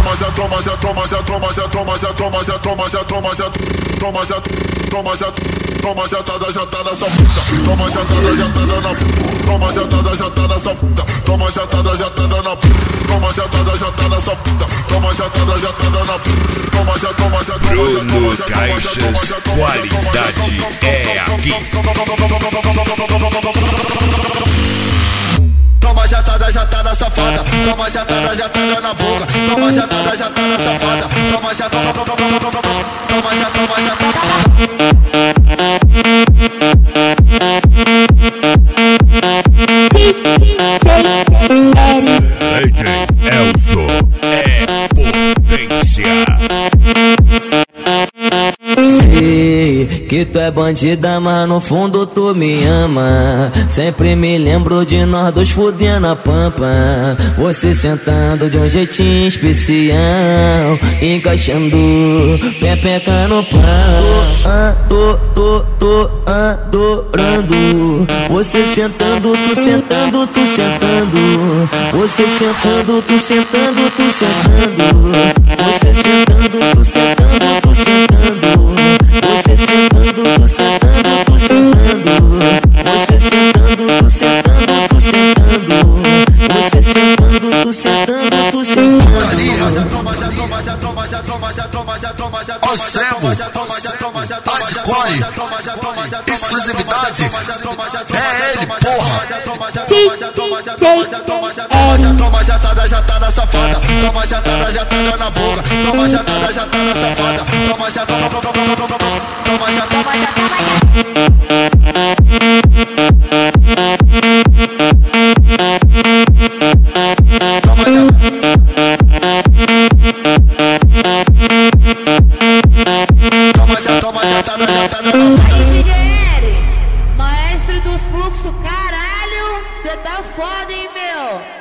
Toma jatada, jatada, safada. Toma jatada, jatada na puta. Toma jatada, jatada, safada. Toma jatada, jatada na puta. Toma jatada, jatada, safada. Toma jatada, jatada na puta. Toma jatada, Bruno Caixas, qualidade é aqui. Toma jatada, jatada, safada. Toma jatada, jatada na boca. Toma jatada, jatada, safada. Toma jatada, toma jatada. DJ Elzo é potência. Sei que tu é bandida, mas no fundo tu me ama. Sempre me lembro de nós dois fudendo a pampa. Você sentando de um jeitinho especial, encaixando pepeca no pão. Tô adorando. Você sentando, tu sentando, tu sentando. Você sentando, tu sentando, tu sentando. Você sentando, tu sentando, tu sentando. Você sentando, tu sentando, tu sentando. Você sentando, tu sentando, tu sentando. Você sentando, tu sentando, tu sentando. Ó Extremo, hardcore, exclusividade, é ele, porra. Toma jatada, jatada, safada. Toma jatada, jatada na boca. Toma jatada, jatada, safada. Toma jatada, toma jatada. Aí, DJ, maestro dos fluxos, caralho, cê tá foda, hein, meu?